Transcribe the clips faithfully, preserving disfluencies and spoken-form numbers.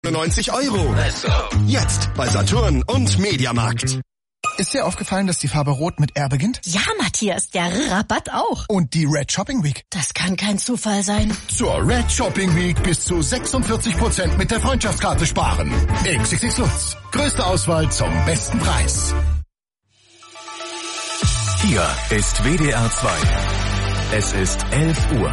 neunundneunzig Euro. Jetzt bei Saturn und Mediamarkt. Ist dir aufgefallen, dass die Farbe Rot mit R beginnt? Ja, Matthias, der Rabatt auch. Und die Red Shopping Week? Das kann kein Zufall sein. Zur Red Shopping Week bis zu sechsundvierzig Prozent mit der Freundschaftskarte sparen. X X X Lutz. Größte Auswahl zum besten Preis. Hier ist W D R zwei. Es ist elf Uhr.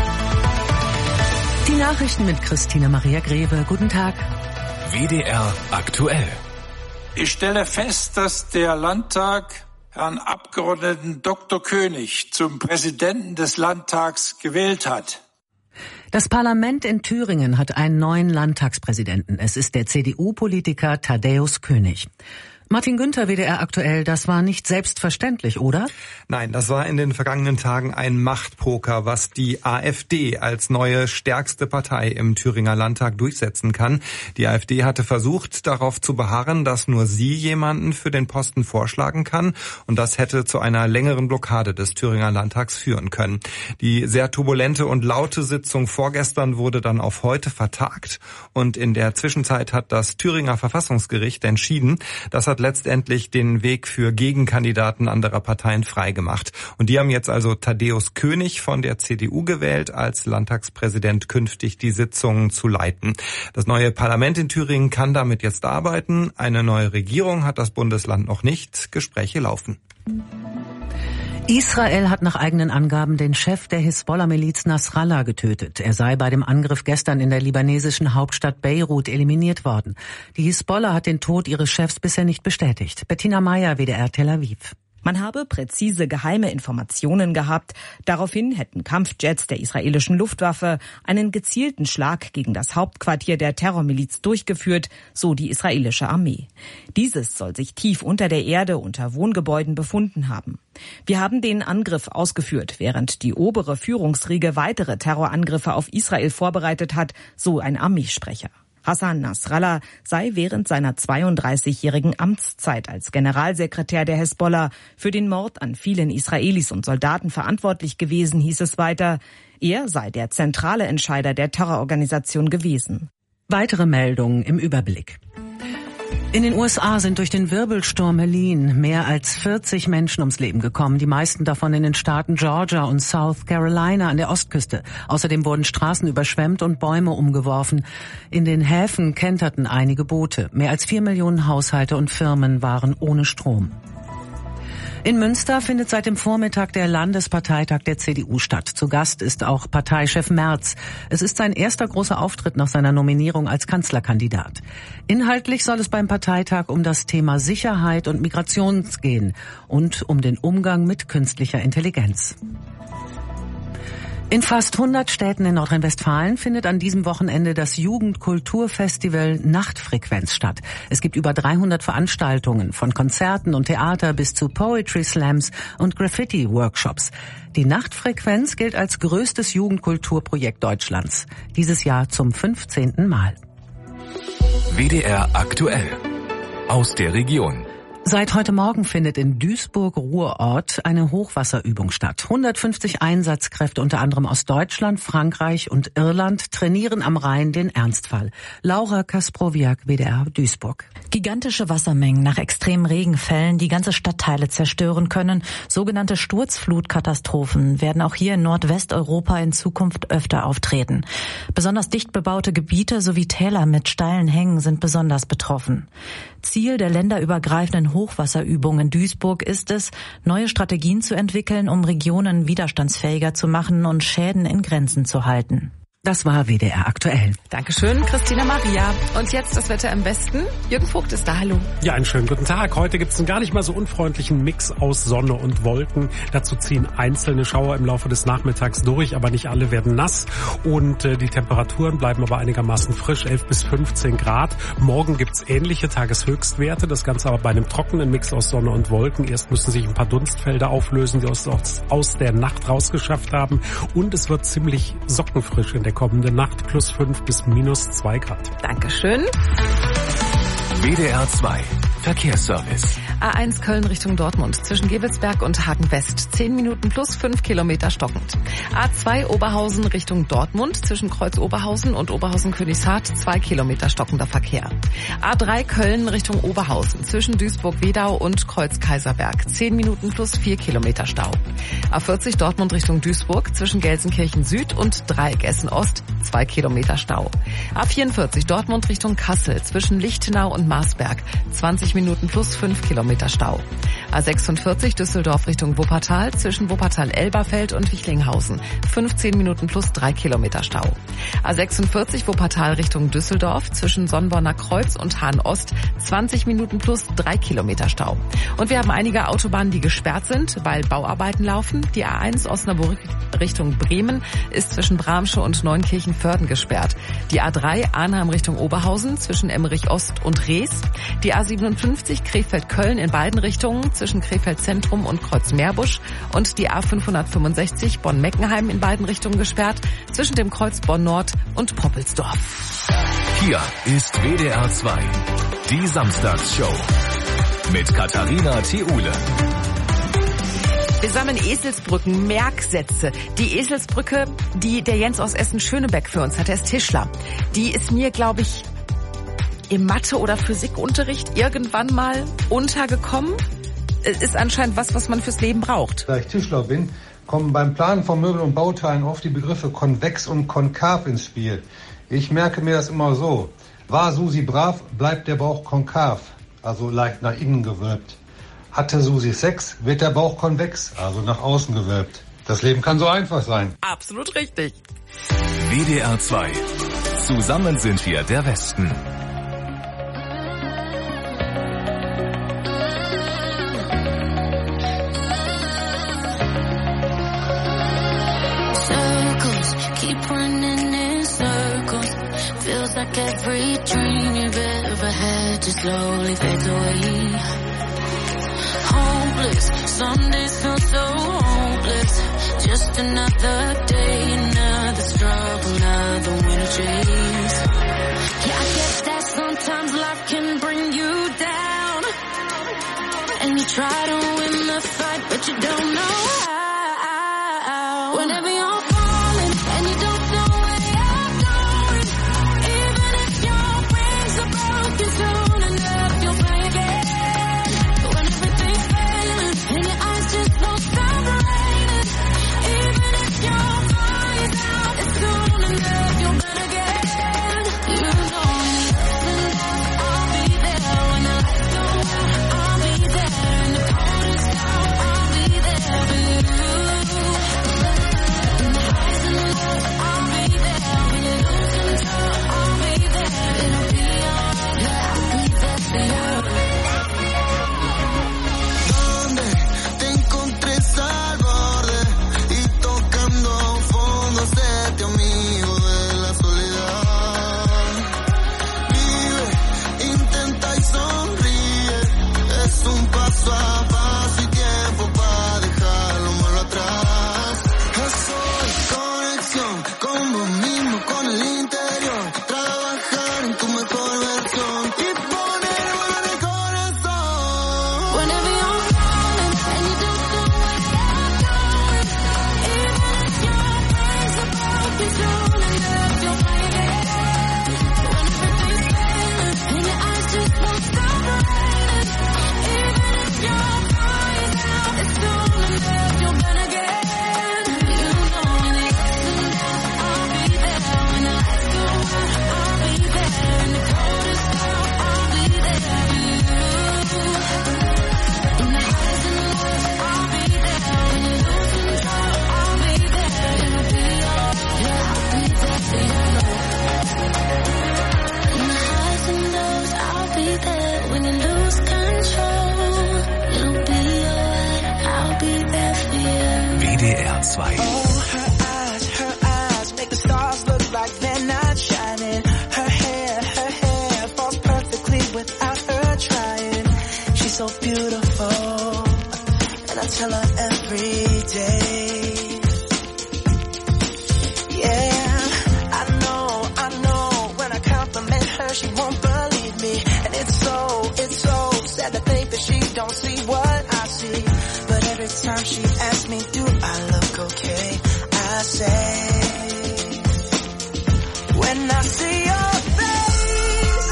Die Nachrichten mit Christina Maria Greve. Guten Tag. W D R aktuell. Ich stelle fest, dass der Landtag Herrn Abgeordneten Doktor König zum Präsidenten des Landtags gewählt hat. Das Parlament in Thüringen hat einen neuen Landtagspräsidenten. Es ist der C D U-Politiker Thaddäus König. Martin Günther, W D R aktuell, das war nicht selbstverständlich, oder? Nein, das war in den vergangenen Tagen ein Machtpoker, was die AfD als neue stärkste Partei im Thüringer Landtag durchsetzen kann. Die AfD hatte versucht, darauf zu beharren, dass nur sie jemanden für den Posten vorschlagen kann, und das hätte zu einer längeren Blockade des Thüringer Landtags führen können. Die sehr turbulente und laute Sitzung vorgestern wurde dann auf heute vertagt, und in der Zwischenzeit hat das Thüringer Verfassungsgericht entschieden, das hat letztendlich den Weg für Gegenkandidaten anderer Parteien freigemacht. Und die haben jetzt also Thaddäus König von der C D U gewählt, als Landtagspräsident künftig die Sitzungen zu leiten. Das neue Parlament in Thüringen kann damit jetzt arbeiten. Eine neue Regierung hat das Bundesland noch nicht. Gespräche laufen. Israel hat nach eigenen Angaben den Chef der Hisbollah-Miliz Nasrallah getötet. Er sei bei dem Angriff gestern in der libanesischen Hauptstadt Beirut eliminiert worden. Die Hisbollah hat den Tod ihres Chefs bisher nicht bestätigt. Bettina Meyer, W D R Tel Aviv. Man habe präzise geheime Informationen gehabt. Daraufhin hätten Kampfjets der israelischen Luftwaffe einen gezielten Schlag gegen das Hauptquartier der Terrormiliz durchgeführt, so die israelische Armee. Dieses soll sich tief unter der Erde unter Wohngebäuden befunden haben. Wir haben den Angriff ausgeführt, während die obere Führungsriege weitere Terrorangriffe auf Israel vorbereitet hat, so ein Armeesprecher. Hassan Nasrallah sei während seiner zweiunddreißigjährigen Amtszeit als Generalsekretär der Hisbollah für den Mord an vielen Israelis und Soldaten verantwortlich gewesen, hieß es weiter. Er sei der zentrale Entscheider der Terrororganisation gewesen. Weitere Meldungen im Überblick. In den U S A sind durch den Wirbelsturm Helene mehr als vierzig Menschen ums Leben gekommen, die meisten davon in den Staaten Georgia und South Carolina an der Ostküste. Außerdem wurden Straßen überschwemmt und Bäume umgeworfen. In den Häfen kenterten einige Boote. Mehr als vier Millionen Haushalte und Firmen waren ohne Strom. In Münster findet seit dem Vormittag der Landesparteitag der C D U statt. Zu Gast ist auch Parteichef Merz. Es ist sein erster großer Auftritt nach seiner Nominierung als Kanzlerkandidat. Inhaltlich soll es beim Parteitag um das Thema Sicherheit und Migration gehen und um den Umgang mit künstlicher Intelligenz. In fast hundert Städten in Nordrhein-Westfalen findet an diesem Wochenende das Jugendkulturfestival Nachtfrequenz statt. Es gibt über dreihundert Veranstaltungen, von Konzerten und Theater bis zu Poetry Slams und Graffiti-Workshops. Die Nachtfrequenz gilt als größtes Jugendkulturprojekt Deutschlands. Dieses Jahr zum fünfzehnten Mal. W D R aktuell. Aus der Region. Seit heute Morgen findet in Duisburg-Ruhrort eine Hochwasserübung statt. hundertfünfzig Einsatzkräfte, unter anderem aus Deutschland, Frankreich und Irland, trainieren am Rhein den Ernstfall. Laura Kasprowiak, W D R Duisburg. Gigantische Wassermengen nach extremen Regenfällen, die ganze Stadtteile zerstören können. Sogenannte Sturzflutkatastrophen werden auch hier in Nordwesteuropa in Zukunft öfter auftreten. Besonders dicht bebaute Gebiete sowie Täler mit steilen Hängen sind besonders betroffen. Ziel der länderübergreifenden Hochwasserübung in Duisburg ist es, neue Strategien zu entwickeln, um Regionen widerstandsfähiger zu machen und Schäden in Grenzen zu halten. Das war W D R aktuell. Dankeschön, Christina Maria. Und jetzt das Wetter im Westen. Jürgen Vogt ist da, hallo. Ja, einen schönen guten Tag. Heute gibt es einen gar nicht mal so unfreundlichen Mix aus Sonne und Wolken. Dazu ziehen einzelne Schauer im Laufe des Nachmittags durch, aber nicht alle werden nass. Und äh, die Temperaturen bleiben aber einigermaßen frisch, elf bis fünfzehn Grad. Morgen gibt's ähnliche Tageshöchstwerte, das Ganze aber bei einem trockenen Mix aus Sonne und Wolken. Erst müssen sich ein paar Dunstfelder auflösen, die uns aus, aus der Nacht rausgeschafft haben. Und es wird ziemlich sockenfrisch in der kommende Nacht, plus fünf bis minus zwei Grad. Dankeschön. W D R zwei. Verkehrsservice. A eins Köln Richtung Dortmund zwischen Gevelsberg und Hagen West. zehn Minuten plus fünf Kilometer stockend. A zwei Oberhausen Richtung Dortmund zwischen Kreuz Oberhausen und Oberhausen-Königshardt. zwei Kilometer stockender Verkehr. A drei Köln Richtung Oberhausen zwischen Duisburg-Wedau und Kreuz Kaiserberg. zehn Minuten plus vier Kilometer Stau. A vierzig Dortmund Richtung Duisburg zwischen Gelsenkirchen Süd und Dreieck Essen Ost. zwei Kilometer Stau. A vierundvierzig Dortmund Richtung Kassel zwischen Lichtenau und Marsberg. zwanzig Minuten plus fünf Kilometer Stau. A sechsundvierzig Düsseldorf Richtung Wuppertal zwischen Wuppertal-Elberfeld und Wichlinghausen. fünfzehn Minuten plus drei Kilometer Stau. A sechsundvierzig Wuppertal Richtung Düsseldorf zwischen Sonnborner Kreuz und Hahn Ost. zwanzig Minuten plus drei Kilometer Stau. Und wir haben einige Autobahnen, die gesperrt sind, weil Bauarbeiten laufen. Die A eins Osnabrück Richtung Bremen ist zwischen Bramsche und Neunkirchen-Vörden gesperrt. Die A drei Arnheim Richtung Oberhausen zwischen Emmerich Ost und Rees. Die A siebenundfünfzig Krefeld-Köln in beiden Richtungen zwischen Krefeld-Zentrum und Kreuz-Meerbusch. Und die A fünfhundertfünfundsechzig Bonn-Meckenheim in beiden Richtungen gesperrt zwischen dem Kreuz Bonn-Nord und Poppelsdorf. Hier ist W D R zwei, die Samstagsshow mit Katharina Thiule. Wir sammeln Eselsbrücken, Merksätze. Die Eselsbrücke, die der Jens aus Essen-Schönebeck für uns hat, der ist Tischler. Die ist mir, glaube ich, im Mathe- oder Physikunterricht irgendwann mal untergekommen. Es ist anscheinend was, was man fürs Leben braucht. Da ich Tischler bin, kommen beim Planen von Möbeln und Bauteilen oft die Begriffe konvex und konkav ins Spiel. Ich merke mir das immer so. War Susi brav, bleibt der Bauch konkav, also leicht nach innen gewölbt. Hatte Susi Sex, wird der Bauch konvex, also nach außen gewölbt. Das Leben kann so einfach sein. Absolut richtig. W D R zwei. Zusammen sind wir der Westen. Circles, keep running in circles. Feels like every dream you've ever had just slowly fades away. Hopeless, some days feel so hopeless. Just another day, another struggle, another winter chase. Yeah, I get that sometimes life can bring you down, and you try to win the fight, but you don't know how. Whenever you're falling and you don't know where you're going, even if your wings are broken soon enough, you'll fly again. When everything's failing and your eyes just won't stop raining, even if your fire's out, it's soon enough, you'll burn again. You know me, and I'll be there when the lights go out. I'll be there in the coldest hour. I'll be there for you. In the highs and lows, I'll be there when you lose control. I'll be there. It'll be alright. Yeah, I'll be there for you. Donde te encontré al borde y tocando fondo, séte amigo de la soledad. Vive, intenta y sonríe, es un paso a paso y tiempo para dejar lo malo atrás. Eso es conexión con vos mismo, con el interior, trabajar en tu mejor versión y poner en el corazón. Whenever you're falling and you don't know where you're going, even if your wings are broken soon enough, you'll fly again. When everything's failing and your eyes just won't stop raining, even if your fire's out, it's soon enough, you'll burn again. You know in the ups and downs, I'll be there when the lights go out. I'll be there in the coldest hour. I'll be there for you. In the highs and lows, I'll be there when you lose control. I'll be there. It'll be alright. Yeah, I'll be there for you. In the highs and lows, I'll be there when you lose control. It'll be alright. I'll be there for you. W D R zwei. Her eyes, her eyes make the stars look like they're not shining. Her hair, her hair falls perfectly without her trying. She's so beautiful, and I tell her every day. Yeah, I know, I know, when I compliment her, she won't believe me. And it's so, it's so don't see what I see. But every time she asks me, do I look okay? I say, when I see your face,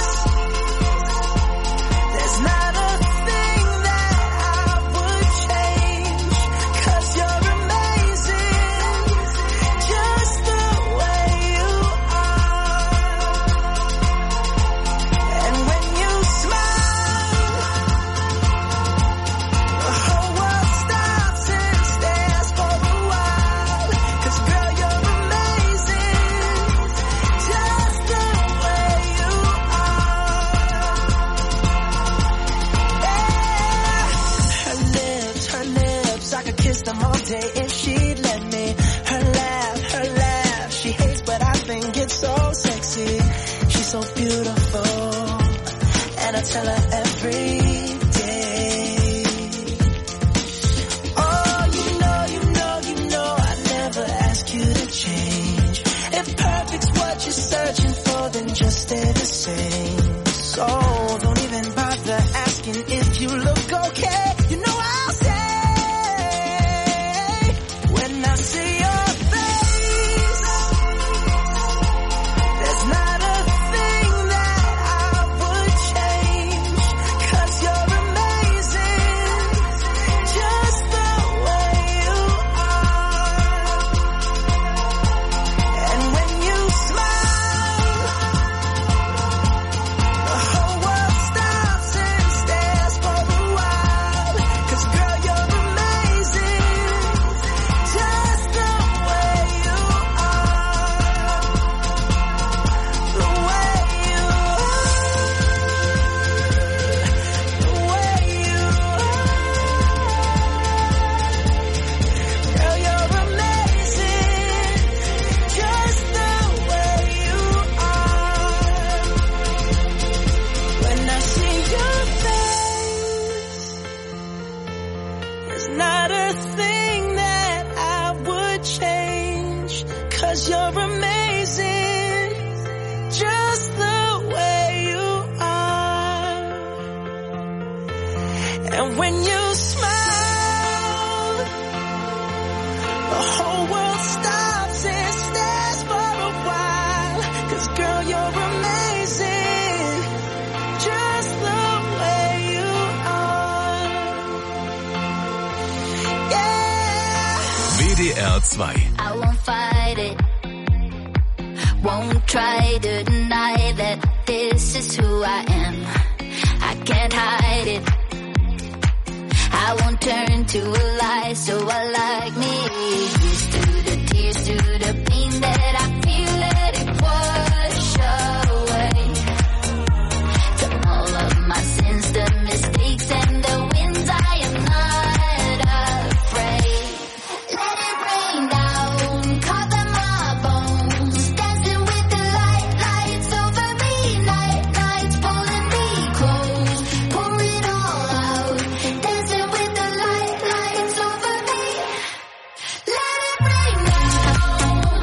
there's not a thing that I would change. 'Cause you're amazing, just the way you are. And when you smile, the whole world stops and stares for a while. 'Cause girl, you're amazing, just the way you are. Yeah. Her lips, her lips, I could kiss them all day if she'd let me. Her laugh, her laugh, she hates but I think it's so sexy. She's so beautiful, and I tell her every day. Oh, you know, you know, you know, I never ask you to change. If perfect's what you're searching for, then just stay the same. So don't even bother asking if you look okay. You know I'll say, when I see your face, there's not a thing that I would change. 'Cause you're amazing, just the way you are. And when you smile, the whole world stops and stares for a while. 'Cause girl, you're amazing, just the way you are. The way you are. The way you are. Girl, you're amazing, just the way you are. When I see your face, there's not a thing that I would change. 'Cause you're amazing, just the way you are. And when you smile, the whole world stops and stares for a while. 'Cause girl, you're amazing, just the way you are. Yeah. W D R zwei. I won't fight it, won't try to deny that this is who I am. I can't hide it, I won't turn to a lie, so I like me. Here's to the tears, to the pain that I feel, let it wash away. To all of my sins, the mistakes and the wins, I am not afraid. Let it rain down, cover my bones, dancing with the light, lights over me, night, nights pulling me close, pour it all out, dancing with the light, lights over me. Let it rain down.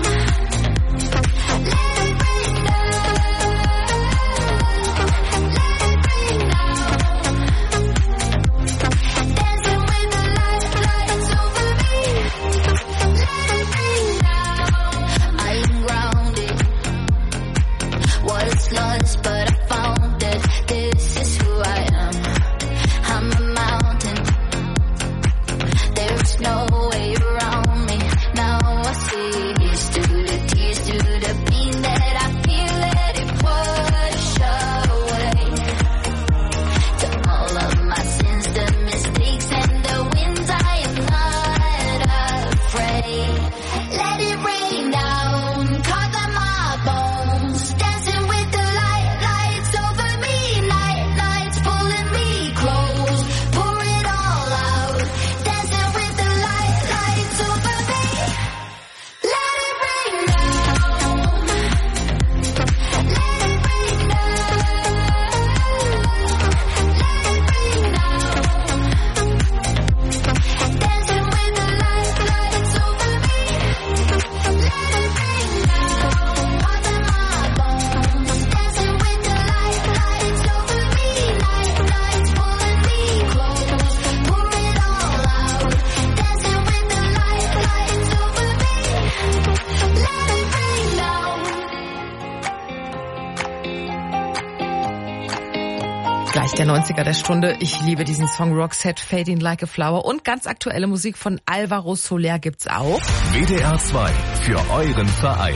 Gleich der neunziger der Stunde. Ich liebe diesen Song Roxette, Fading Like a Flower. Und ganz aktuelle Musik von Alvaro Soler gibt's auch. W D R zwei für euren Verein.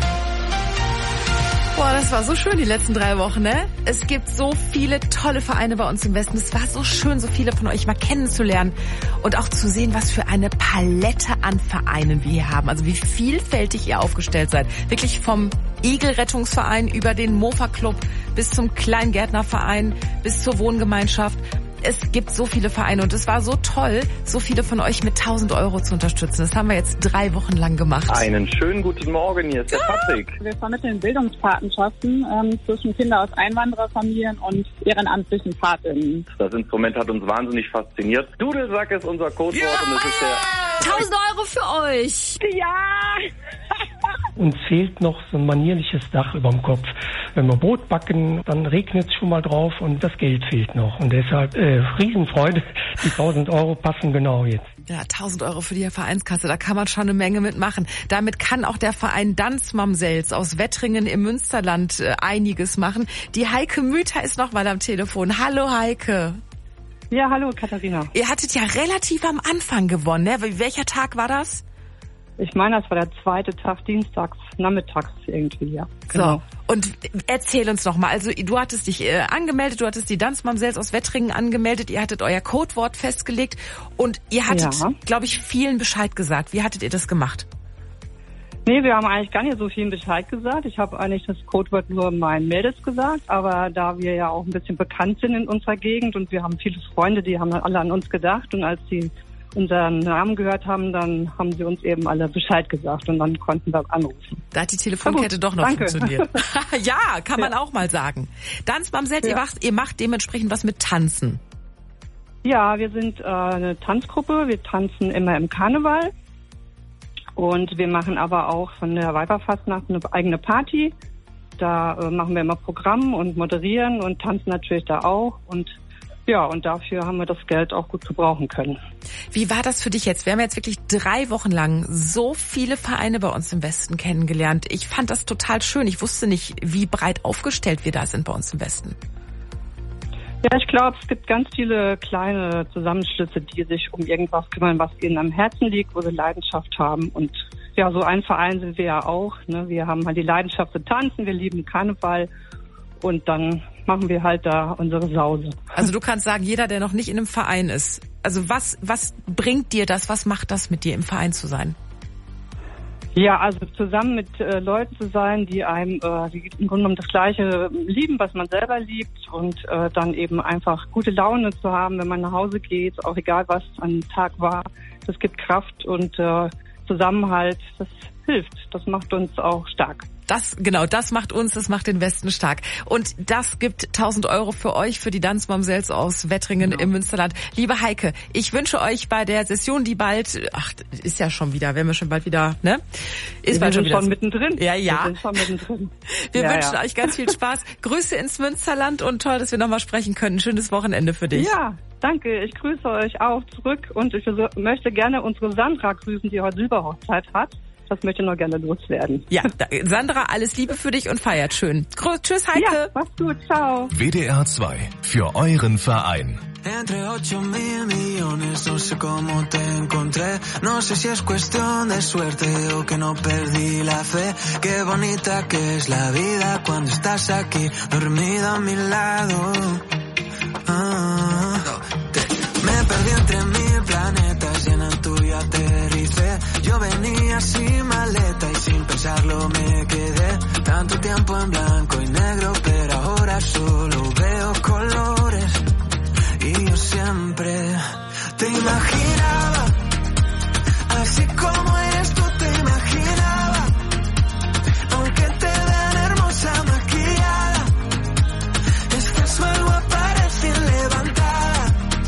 Boah, das war so schön die letzten drei Wochen, ne? Es gibt so viele tolle Vereine bei uns im Westen. Es war so schön, so viele von euch mal kennenzulernen und auch zu sehen, was für eine Palette an Vereinen wir hier haben. Also wie vielfältig ihr aufgestellt seid. Wirklich vom Igelrettungsverein über den Mofa-Club bis zum Kleingärtnerverein, bis zur Wohngemeinschaft. Es gibt so viele Vereine und es war so toll, so viele von euch mit tausend Euro zu unterstützen. Das haben wir jetzt drei Wochen lang gemacht. Einen schönen guten Morgen, hier ist der Patrick. Wir vermitteln Bildungspatenschaften ähm, zwischen Kindern aus Einwandererfamilien und ehrenamtlichen Patinnen. Das Instrument hat uns wahnsinnig fasziniert. Dudelsack ist unser Codewort ja! und es ist der... tausend Euro für euch! Ja! Uns fehlt noch so ein manierliches Dach überm Kopf. Wenn wir Brot backen, dann regnet es schon mal drauf und das Geld fehlt noch. Und deshalb äh, Riesenfreude, die tausend Euro passen genau jetzt. Ja, tausend Euro für die Vereinskasse, da kann man schon eine Menge mitmachen. Damit kann auch der Verein Danzmamsells aus Wettringen im Münsterland äh, einiges machen. Die Heike Müther ist noch mal am Telefon. Hallo Heike. Ja, hallo Katharina. Ihr hattet ja relativ am Anfang gewonnen, ne? Welcher Tag war das? Ich meine, das war der zweite Tag, dienstags, nachmittags irgendwie, ja. Genau. So, und erzähl uns noch mal. Also du hattest dich äh, angemeldet, du hattest die Danzmamsells aus Wettringen angemeldet, ihr hattet euer Codewort festgelegt und ihr hattet, ja. glaube ich, vielen Bescheid gesagt. Wie hattet ihr das gemacht? Nee, wir haben eigentlich gar nicht so viel Bescheid gesagt. Ich habe eigentlich das Codewort nur meinen Mädels gesagt, aber da wir ja auch ein bisschen bekannt sind in unserer Gegend und wir haben viele Freunde, die haben alle an uns gedacht und als sie unseren Namen gehört haben, dann haben sie uns eben alle Bescheid gesagt und dann konnten wir anrufen. Da hat die Telefonkette doch noch Danke. funktioniert. Ja, kann man ja. auch mal sagen. Danzmamsells, ja. ihr, macht, ihr macht dementsprechend was mit Tanzen. Ja, wir sind äh, eine Tanzgruppe. Wir tanzen immer im Karneval und wir machen aber auch von der Weiberfastnacht eine eigene Party. Da äh, machen wir immer Programm und moderieren und tanzen natürlich da auch und ja, und dafür haben wir das Geld auch gut gebrauchen können. Wie war das für dich jetzt? Wir haben jetzt wirklich drei Wochen lang so viele Vereine bei uns im Westen kennengelernt. Ich fand das total schön. Ich wusste nicht, wie breit aufgestellt wir da sind bei uns im Westen. Ja, ich glaube, es gibt ganz viele kleine Zusammenschlüsse, die sich um irgendwas kümmern, was ihnen am Herzen liegt, wo sie Leidenschaft haben. Und ja, so ein Verein sind wir ja auch. Ne? Wir haben halt die Leidenschaft zu tanzen, wir lieben Karneval und dann machen wir halt da unsere Sause. Also du kannst sagen, jeder, der noch nicht in einem Verein ist, also was was bringt dir das, was macht das mit dir, im Verein zu sein? Ja, also zusammen mit äh, Leuten zu sein, die einem äh, die im Grunde genommen das Gleiche lieben, was man selber liebt und äh, dann eben einfach gute Laune zu haben, wenn man nach Hause geht, auch egal was an Tag war. Das gibt Kraft und äh, Zusammenhalt, das hilft, das macht uns auch stark. Das, genau, das macht uns, das macht den Westen stark. Und das gibt tausend Euro für euch, für die Danzmamsells aus Wettringen genau. im Münsterland. Liebe Heike, ich wünsche euch bei der Session, die bald, ach, ist ja schon wieder, werden wir schon bald wieder, ne? Ist wir bald schon sind wieder. schon mittendrin. Ja, ja. Wir sind schon mittendrin. Wir ja, wünschen ja. euch ganz viel Spaß. Grüße ins Münsterland und toll, dass wir nochmal sprechen können. Schönes Wochenende für dich. Ja, danke. Ich grüße euch auch zurück und ich möchte gerne unsere Sandra grüßen, die heute Silberhochzeit hat. Das möchte ich noch gerne loswerden. Ja, Sandra, alles Liebe für dich und feiert schön. Tschüss, Heike. Ja, mach's gut, ciao. W D R zwei für euren Verein. Entre ocho mil millones, no sé cómo te encontré. No sé si es cuestión de suerte o que no perdí la fe. Qué bonita que es la vida cuando estás aquí, dormida a mi lado. Ah, me perdí entre mil planetas y en el tuyo aterricé. Yo venía sin maleta y sin pensarlo me quedé. Tanto tiempo en blanco y negro, pero ahora solo veo colores. Y yo siempre te imaginaba, así como eres tú te imaginaba. Aunque te vean hermosa maquillada, estás mal guapa recién levantada.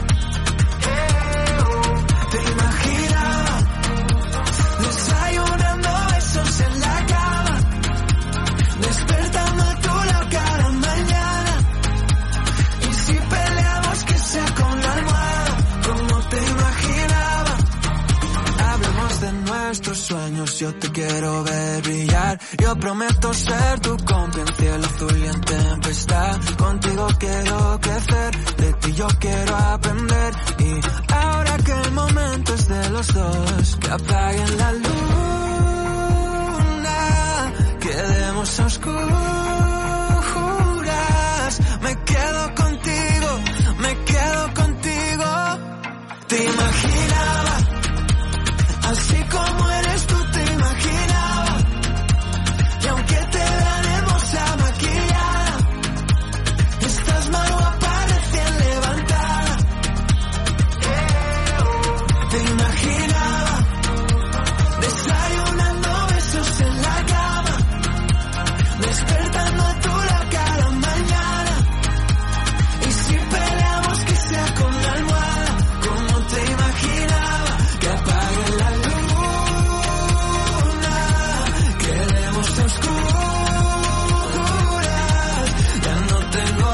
Te imaginaba desayunando besos en la cama, despertando a tu lado cada mañana. yo te quiero ver brillar. Yo prometo ser tu compa en cielo azul y en tempestad. Contigo quiero crecer, de ti yo quiero aprender. Y ahora que el momento es de los dos, que apaguen la luna, quedemos a oscuras. Me quedo contigo, me quedo contigo. Te imaginaba, así como eres tú te imaginaba. Y aunque te vean hermosa maquillada, estás más guapa recién levantada. Te imaginaba, desayunando besos en la cama, despertando a tu lado cada mañana. Y si peleamos que sea con la almohada, como te imaginaba, que apague la luna, quedemos a oscuras, ya no tengo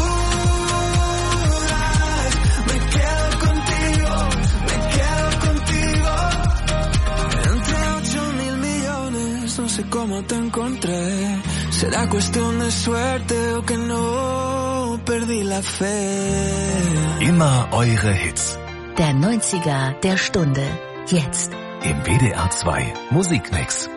dudas, me quedo contigo, me quedo contigo. Entre ocho mil millones, no sé cómo te encontré, será cuestión de suerte o que no perdí la fe. Immer eure Hits. Der neunziger der Stunde. Jetzt. Im W D R zwei Musikmix.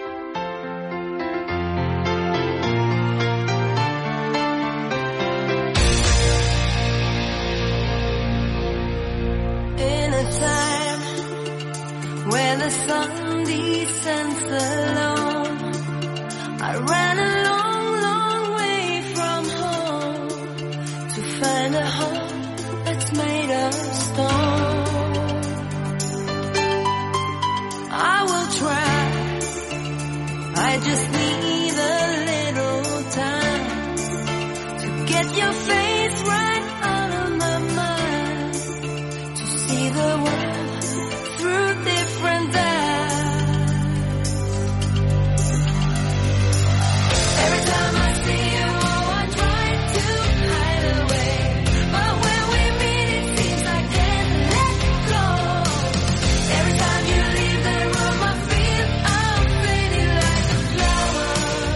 In a time where the sun descends alone, I ran a long, long way from home to find a home that's made of stone. I will try, I just need a little time to get your face right out of my mind, to see the world through different eyes. Every time I see you, oh, I try to hide away, but when we meet it seems I can't let go. Every time you leave the room I feel I'm fading like a flower.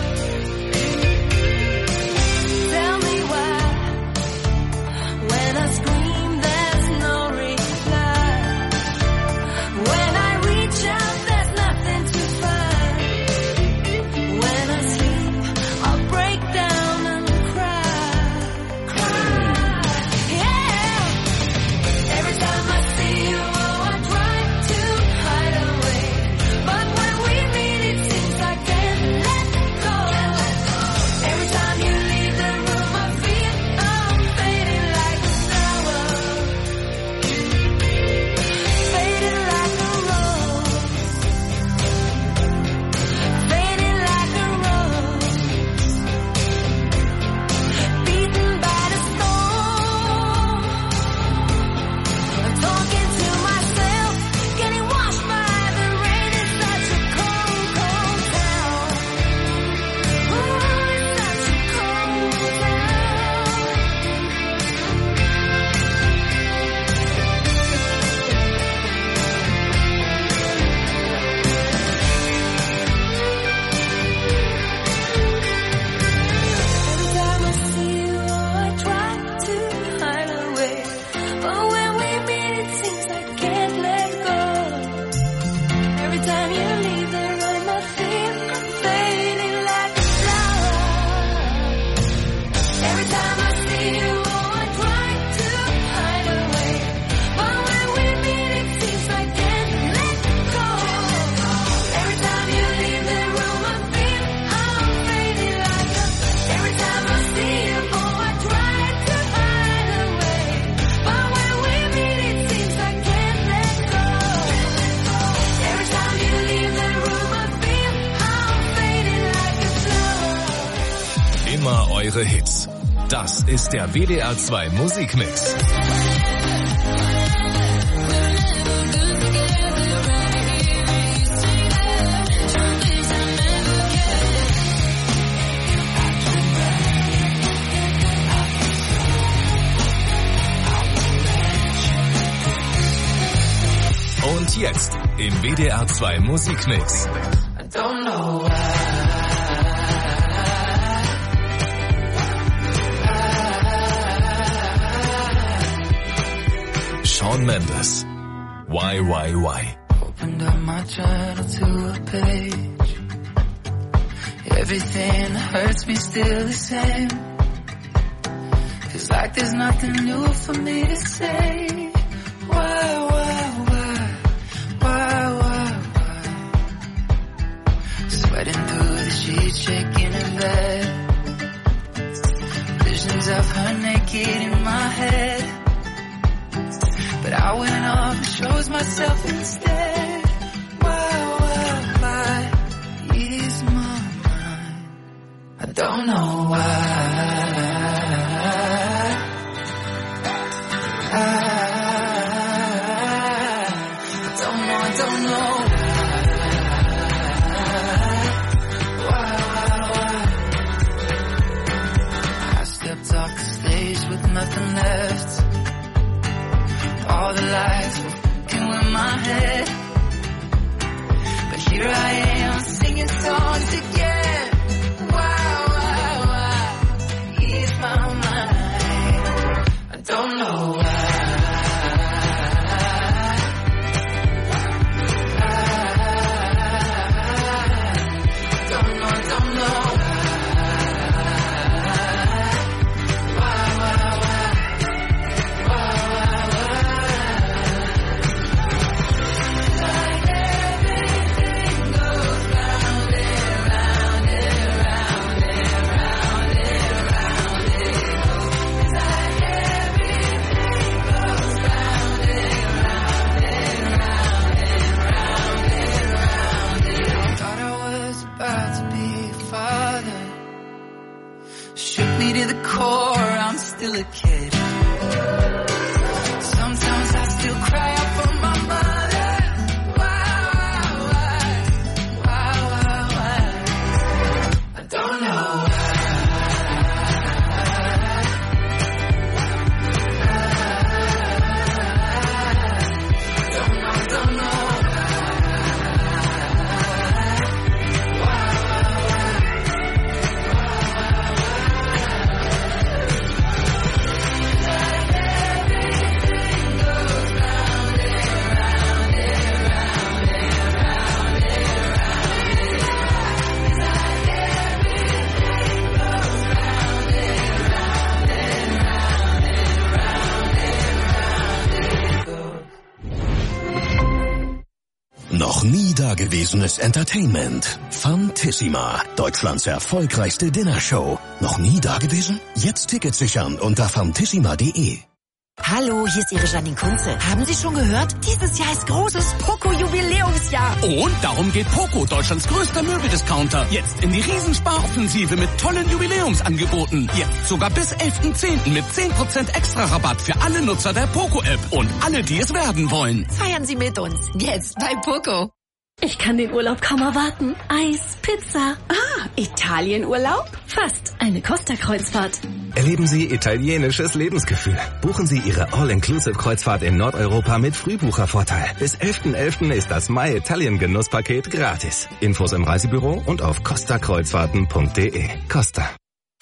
Tell me why, when I scream there's no reply, when I reach out there's nothing to find, when I sleep I'll break down and cry, cry, yeah. Every time I see you, oh, I try to hide away, but when we meet it seems I can't let go. Every time you leave the room I feel I'm fading like a flower, fading like a rose, fading like a rose, beaten by the storm. I'm talking to myself, getting washed by the rain. It's such a cold, cold town. Ooh, it's such a cold town. Every time I see you, oh, I try to hide away, but when we meet it seems I can't let go. Every time you leave the room I feel I'm fading like a flower. Every time I see you, oh, I try to hide away, but when we meet it seems I can't let go. Every time you leave the room I feel I'm fading like a. Every time I see you, oh, I try to hide away, but when we meet it seems I can't let go. Every time you leave the room I feel I'm fading like a flower. Immer eure Hits. Das ist der W D R zwei Musikmix. Und jetzt im W D R zwei Musikmix. I don't know why. Shawn Mendes. Why, why, why? Opened up my journal to a page. Everything that hurts me still the same. Feels like there's nothing new for me to say. Why, why, why? Why, why, why? Sweating through the sheets, shaking in bed. Visions of her naked in my head. But I went off and chose myself instead. Why, why, why? Ease my mind. I don't know why. I, I don't know, I don't know why. Why, why, why? I stepped off the stage with nothing left. All the lights were f***ing with my head. But here I am singing songs again. Why, why, why? Ease my mind. I don't know why. I don't know, I don't know. Why, why, why? Why, why, why? To the core, I'm still a kid. Sometimes I still cry out for my mother. Why, why, why, why, why? I don't know why. I don't know, I don't know. Noch nie dagewesenes Entertainment. Fantissima, Deutschlands erfolgreichste Dinnershow. Noch nie dagewesen? Jetzt Tickets sichern unter fantissima punkt de. Hallo, hier ist Ihre Janine Kunze. Haben Sie schon gehört? Dieses Jahr ist großes Poco-Jubiläumsjahr. Und darum geht Poco, Deutschlands größter Möbeldiscounter, jetzt in die Riesensparoffensive mit tollen Jubiläumsangeboten. Jetzt sogar bis elften zehnten mit zehn Prozent extra Rabatt für alle Nutzer der Poco-App und alle, die es werden wollen. Feiern Sie mit uns, jetzt bei Poco. Ich kann den Urlaub kaum erwarten. Eis, Pizza. Ah, Italienurlaub? Fast. Eine Costa-Kreuzfahrt. Erleben Sie italienisches Lebensgefühl. Buchen Sie Ihre All-Inclusive-Kreuzfahrt in Nordeuropa mit Frühbuchervorteil. Bis elften elften ist das My Italian Genusspaket gratis. Infos im Reisebüro und auf costa kreuzfahrten punkt de. Costa.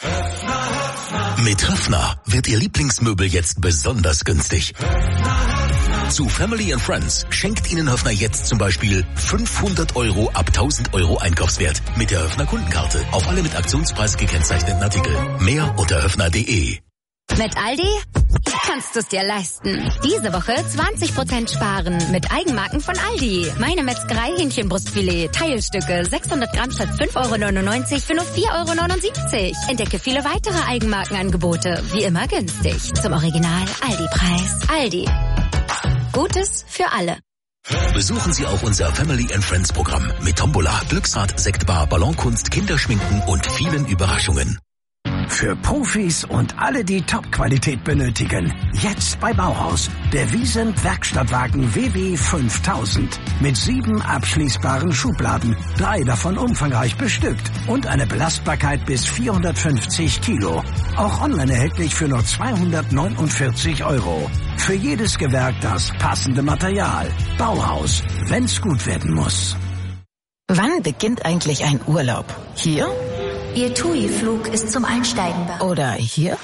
Mit Höffner wird Ihr Lieblingsmöbel jetzt besonders günstig. Zu Family and Friends schenkt Ihnen Höffner jetzt zum Beispiel fünfhundert Euro ab tausend Euro Einkaufswert mit der Höffner Kundenkarte auf alle mit Aktionspreis gekennzeichneten Artikel. Mehr unter höffner punkt de. Mit Aldi kannst du es dir leisten. Diese Woche zwanzig Prozent sparen mit Eigenmarken von Aldi. Meine Metzgerei Hähnchenbrustfilet, Teilstücke, sechshundert Gramm statt fünf Euro neunundneunzig für nur vier Euro neunundsiebzig. Entdecke viele weitere Eigenmarkenangebote, wie immer günstig. Zum Original Aldi-Preis. Aldi. Gutes für alle. Besuchen Sie auch unser Family and Friends Programm mit Tombola, Glücksrad, Sektbar, Ballonkunst, Kinderschminken und vielen Überraschungen. Für Profis und alle, die Top-Qualität benötigen. Jetzt bei Bauhaus. Der Wiesent Werkstattwagen W W fünftausend. Mit sieben abschließbaren Schubladen. Drei davon umfangreich bestückt. Und eine Belastbarkeit bis vierhundertfünfzig Kilo. Auch online erhältlich für nur zweihundertneunundvierzig Euro. Für jedes Gewerk das passende Material. Bauhaus. Wenn's gut werden muss. Wann beginnt eigentlich ein Urlaub? Hier? Ihr TUI-Flug ist zum Einsteigen bereit. Oder hier?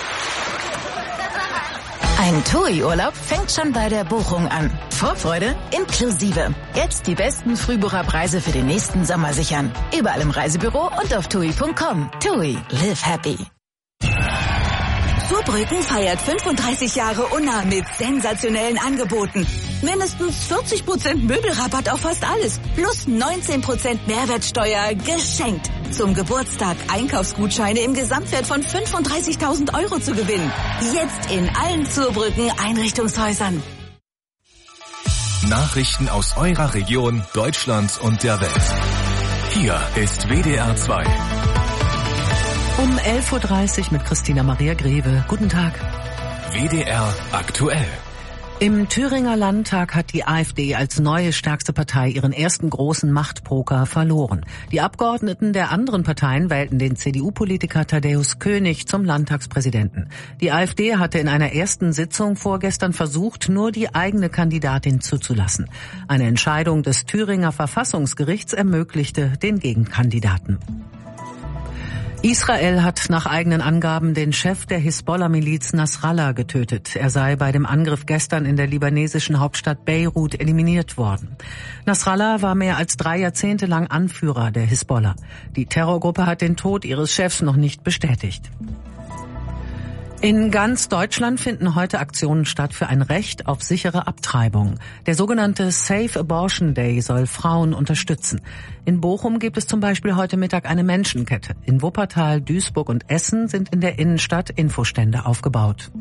Ein TUI-Urlaub fängt schon bei der Buchung an. Vorfreude inklusive. Jetzt die besten Frühbucherpreise für den nächsten Sommer sichern. Überall im Reisebüro und auf tui punkt com. TUI, live happy. Surbrücken feiert fünfunddreißig Jahre Unna mit sensationellen Angeboten. Mindestens vierzig Prozent Möbelrabatt auf fast alles. Plus neunzehn Prozent Mehrwertsteuer geschenkt. Zum Geburtstag Einkaufsgutscheine im Gesamtwert von fünfunddreißigtausend Euro zu gewinnen. Jetzt in allen Surbrücken Einrichtungshäusern. Nachrichten aus eurer Region, Deutschland und der Welt. Hier ist W D R zwei. Um elf Uhr dreißig mit Christina Maria Greve. Guten Tag. W D R aktuell. Im Thüringer Landtag hat die AfD als neue stärkste Partei ihren ersten großen Machtpoker verloren. Die Abgeordneten der anderen Parteien wählten den C D U-Politiker Tadeusz König zum Landtagspräsidenten. Die AfD hatte in einer ersten Sitzung vorgestern versucht, nur die eigene Kandidatin zuzulassen. Eine Entscheidung des Thüringer Verfassungsgerichts ermöglichte den Gegenkandidaten. Israel hat nach eigenen Angaben den Chef der Hisbollah-Miliz Nasrallah getötet. Er sei bei dem Angriff gestern in der libanesischen Hauptstadt Beirut eliminiert worden. Nasrallah war mehr als drei Jahrzehnte lang Anführer der Hisbollah. Die Terrorgruppe hat den Tod ihres Chefs noch nicht bestätigt. In ganz Deutschland finden heute Aktionen statt für ein Recht auf sichere Abtreibung. Der sogenannte Safe Abortion Day soll Frauen unterstützen. In Bochum gibt es zum Beispiel heute Mittag eine Menschenkette. In Wuppertal, Duisburg und Essen sind in der Innenstadt Infostände aufgebaut.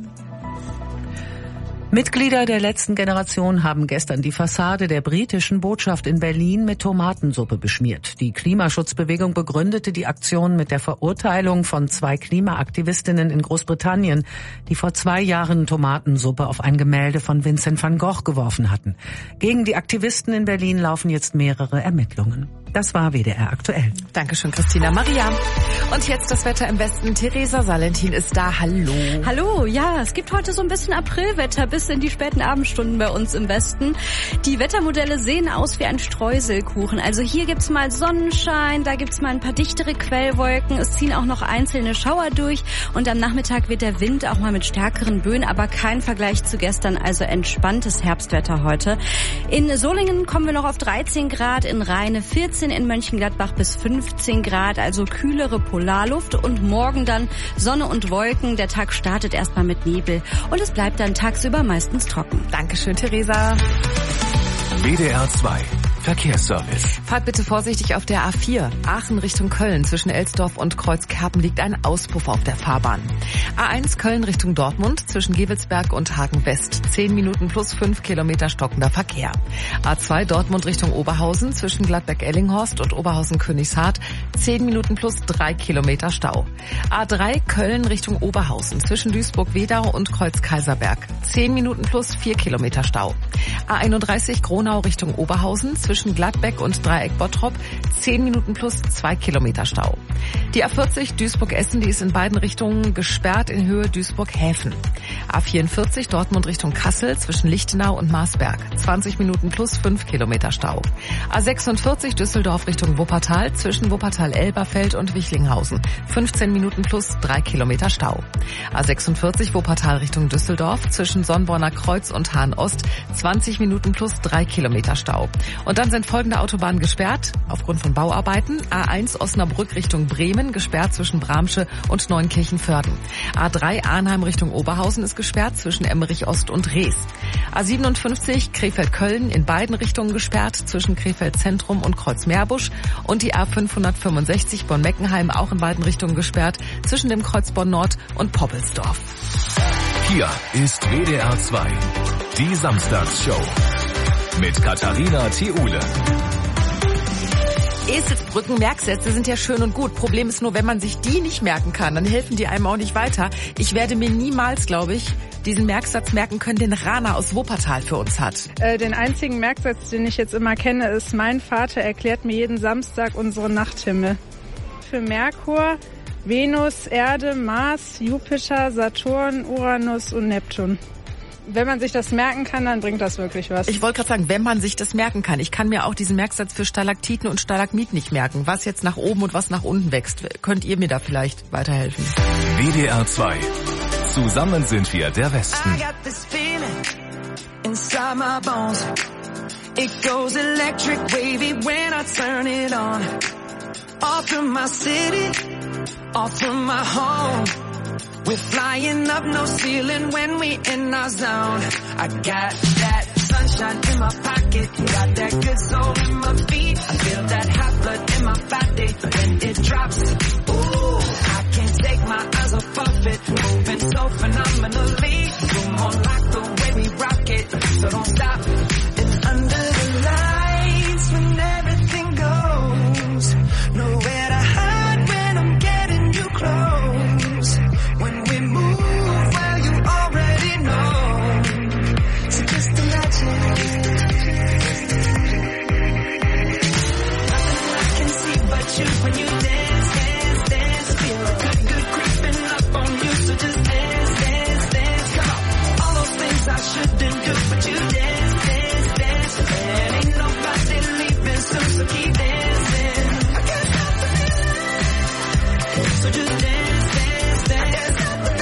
Mitglieder der letzten Generation haben gestern die Fassade der britischen Botschaft in Berlin mit Tomatensuppe beschmiert. Die Klimaschutzbewegung begründete die Aktion mit der Verurteilung von zwei Klimaaktivistinnen in Großbritannien, die vor zwei Jahren Tomatensuppe auf ein Gemälde von Vincent van Gogh geworfen hatten. Gegen die Aktivisten in Berlin laufen jetzt mehrere Ermittlungen. Das war W D R aktuell. Dankeschön, Christina Maria. Und jetzt das Wetter im Westen. Theresa Salentin ist da. Hallo. Hallo, ja, es gibt heute so ein bisschen Aprilwetter bis in die späten Abendstunden bei uns im Westen. Die Wettermodelle sehen aus wie ein Streuselkuchen. Also hier gibt's mal Sonnenschein, da gibt's mal ein paar dichtere Quellwolken. Es ziehen auch noch einzelne Schauer durch. Und am Nachmittag wird der Wind auch mal mit stärkeren Böen, aber kein Vergleich zu gestern. Also entspanntes Herbstwetter heute. In Solingen kommen wir noch auf dreizehn Grad, in Rheine vierzehn, in Mönchengladbach bis fünfzehn Grad, also kühlere Polarluft und morgen dann Sonne und Wolken. Der Tag startet erstmal mit Nebel und es bleibt dann tagsüber meistens trocken. Dankeschön, Theresa. W D R zwei Verkehrsservice. Fahrt bitte vorsichtig auf der A vier. Aachen Richtung Köln. Zwischen Elsdorf und Kreuzkerpen liegt ein Auspuff auf der Fahrbahn. A eins Köln Richtung Dortmund. Zwischen Gevelsberg und Hagen West. zehn Minuten plus fünf Kilometer stockender Verkehr. A zwei Dortmund Richtung Oberhausen. Zwischen Gladbeck-Ellinghorst und Oberhausen-Königshardt. zehn Minuten plus drei Kilometer Stau. A drei Köln Richtung Oberhausen. Zwischen Duisburg-Wedau und Kreuz-Kaiserberg. zehn Minuten plus vier Kilometer Stau. A einunddreißig Gronau Richtung Oberhausen. Zwischen Gladbeck und Dreieck-Bottrop zehn Minuten plus zwei Kilometer Stau. Die A vierzig Duisburg-Essen, die ist in beiden Richtungen gesperrt in Höhe Duisburg-Häfen. A vierundvierzig Dortmund Richtung Kassel zwischen Lichtenau und Marsberg zwanzig Minuten plus fünf Kilometer Stau. A sechsundvierzig Düsseldorf Richtung Wuppertal zwischen Wuppertal-Elberfeld und Wichlinghausen fünfzehn Minuten plus drei Kilometer Stau. A sechsundvierzig Wuppertal Richtung Düsseldorf zwischen Sonnborner Kreuz und Hahn-Ost zwanzig Minuten plus drei Kilometer Stau. Und dann sind folgende Autobahnen gesperrt aufgrund von Bauarbeiten. A eins Osnabrück Richtung Bremen gesperrt zwischen Bramsche und Neunkirchen-Vörden. A drei Arnheim Richtung Oberhausen ist gesperrt zwischen Emmerich Ost und Rees. A siebenundfünfzig Krefeld-Köln in beiden Richtungen gesperrt zwischen Krefeld Zentrum und Kreuz-Meerbusch. Und die A fünfhundertfünfundsechzig Bonn-Meckenheim auch in beiden Richtungen gesperrt zwischen dem Kreuz Bonn-Nord und Poppelsdorf. Hier ist W D R zwei, die Samstagsshow mit Katharina Thiule. Eselsbrücken, Merksätze sind ja schön und gut. Problem ist nur, wenn man sich die nicht merken kann, dann helfen die einem auch nicht weiter. Ich werde mir niemals, glaube ich, diesen Merksatz merken können, den Rana aus Wuppertal für uns hat. Äh, den einzigen Merksatz, den ich jetzt immer kenne, ist: Mein Vater erklärt mir jeden Samstag unsere Nachthimmel. Für Merkur, Venus, Erde, Mars, Jupiter, Saturn, Uranus und Neptun. Wenn man sich das merken kann, dann bringt das wirklich was. Ich wollte gerade sagen, wenn man sich das merken kann. Ich kann mir auch diesen Merksatz für Stalaktiten und Stalagmiten nicht merken. Was jetzt nach oben und was nach unten wächst. Könnt ihr mir da vielleicht weiterhelfen? W D R zwei. Zusammen sind wir der Westen. I got this feeling inside my bones. It goes electric wavy when I turn it on. Off from my city, off from my home. We're flying up, no ceiling when we in our zone. I got that sunshine in my pocket, got that good soul in my feet. I feel that hot blood in my body when it drops. Ooh, I can't take my eyes off of it, moving so phenomenally. You're more like the way we rock it, so don't stop. And under the lights when everything goes, nowhere to hide when I'm getting you close. When we move, well, you already know. So just imagine. Nothing I can see but you when you dance, dance, dance. Feel good, good creeping up on you. So just dance, dance, dance. Come on. All those things I shouldn't do, but you dance, dance, dance. And ain't nobody leaving soon, so keep dancing. I can't stop the feeling. So just dance, dance, dance.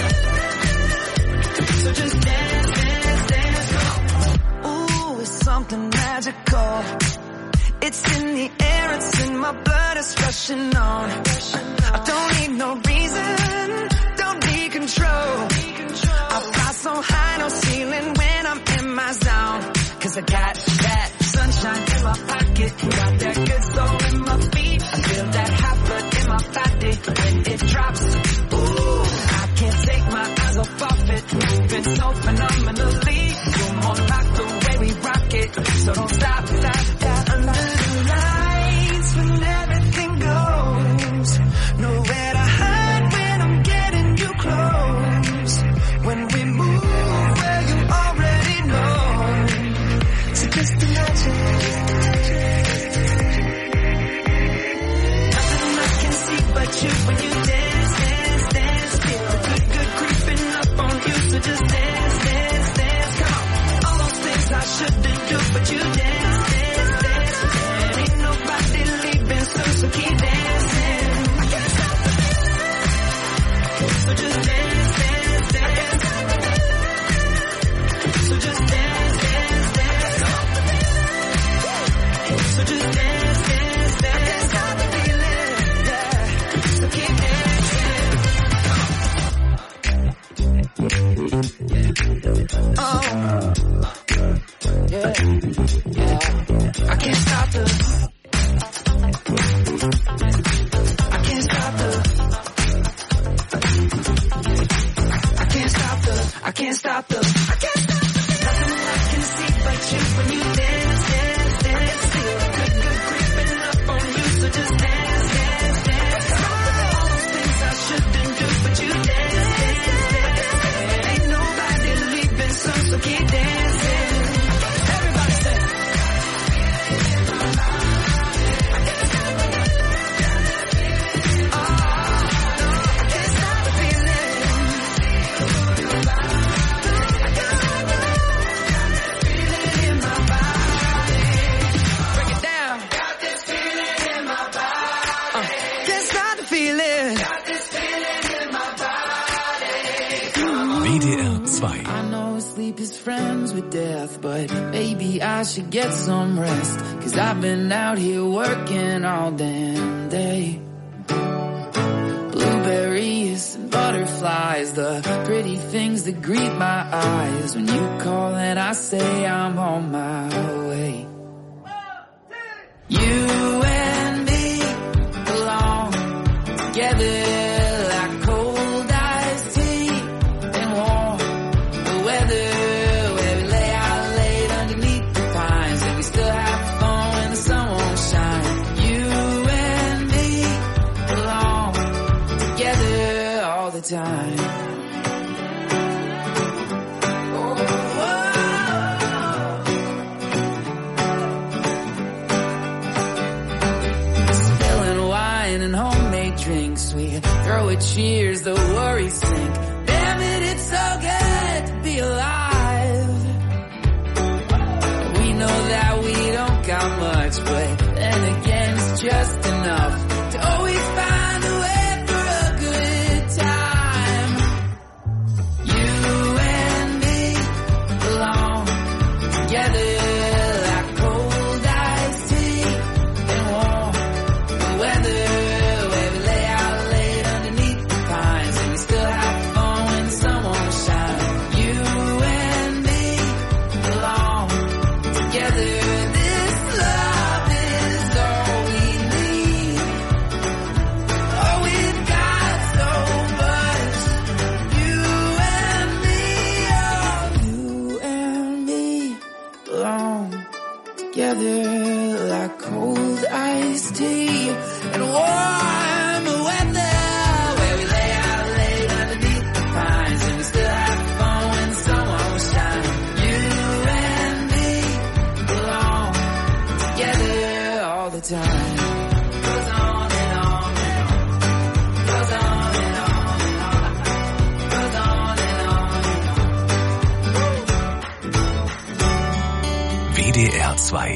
So just dance, dance, dance. Ooh, it's something magical. It's in the air, it's in my blood, it's rushing on. I don't need no reason, don't need control. I fly so high, no ceiling when I'm in my zone. Cause I got that sunshine in my pocket, got that good soul in my feet. I feel that hot blood in my body when it drops. Ooh, I can't take my eyes off of it, moving so phenomenally. You're more like the way we rock it, so don't stop, stop, stop. Under the lights when everything goes, nowhere to hide when I'm getting you close. When we move, well, you already know. So just imagine. Nothing I can see but you when you dance, dance, dance. Feel good, good creeping up on you. So just dance, dance, dance. Come on. All those things I shouldn't do, but you dance, dance, dance. And ain't nobody leaving soon, so keep dancing. I can't stop the feeling. So just dance, dance, dance. So just dance, dance, dance. So just dance, dance, dance. I can't stop the feeling. Yeah. So keep dancing. Oh. Yeah. Yeah. I can't stop the. I can't stop the. I can't stop the. I can't stop the. I can't stop the. Nothing I can see but you when you dance, dance, dance. Feel good, good creeping up on you. So just dance, dance, dance. All those things I shouldn't do, but you dance, dance, dance. Ain't nobody leaving soon, so keep dancing. Everybody say. W D R zwei. I know sleep is friends with death, but maybe I should get some rest. Cause I've been out here working all damn day. Blueberries and butterflies, the pretty things that greet my eyes. When you call and I say I'm on my way. You and me belong together. You time. And homemade drinks, we throw at cheers, the worries sink. Damn it, it's so good to be alive. We know that we don't got much, but then again it's just enough to always find a way for a good time. You and me belong together like cold iced tea and warm weather. Together like cold iced tea and warm weather, where we lay out late underneath the pines and we still have fun when the sun won't shine. You and me belong together all the time. Goes on and on and on. Goes on and on and on. Goes on and on and on. W D R zwei.